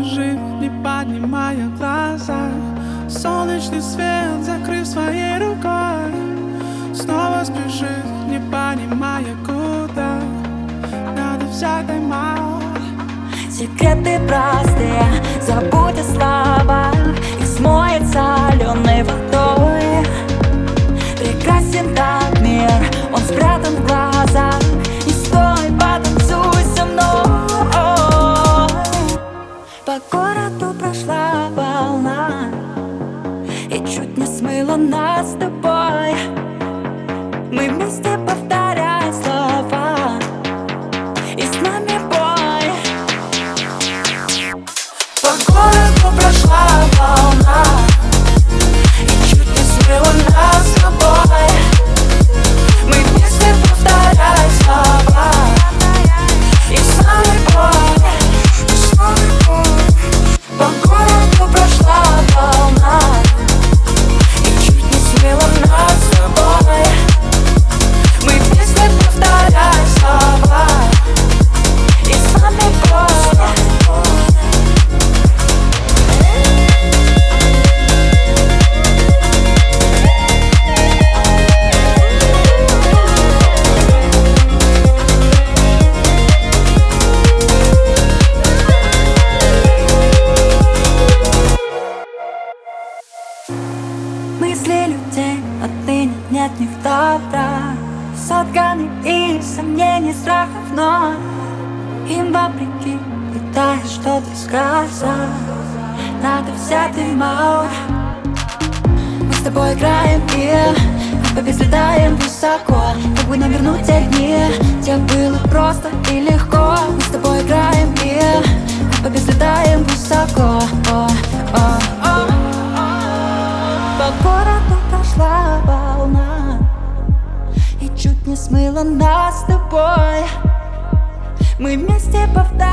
бежит, не поднимая глаза. Солнечный свет, закрыв своей рукой, снова спешит, не понимая куда. Надо взять тайм-аут. Секреты простые, забудь о словах, их смоет соленой водой. Прекрасен так мир, он спрятан в глазах. Не стой, потанцуй со мной. По городу прошла волна и чуть не смыла нас с тобой. Мы вместе повторяем слова, и с нами бой. По городу прошла волна и чуть не смыла нас с тобой. Мы вместе повторяем слова, и с нами бой. По городу прошла волна и чуть не смыла нас с тобой. Мы вместе повторяем слова, и с нами бой. Мысли людей отныне нет в них добра, сотканы из сомнений, страхов, но им вопреки пытаясь что-то сказать. Надо взять тайм-аут. Мы с тобой играем и по безу летаем высоко, как бы нам вернуть те дни, где было просто и легко. Мы с тобой играем и по безу летаем высоко. По городу прошла волна и чуть не смыла нас с тобой. Мы вместе повторяем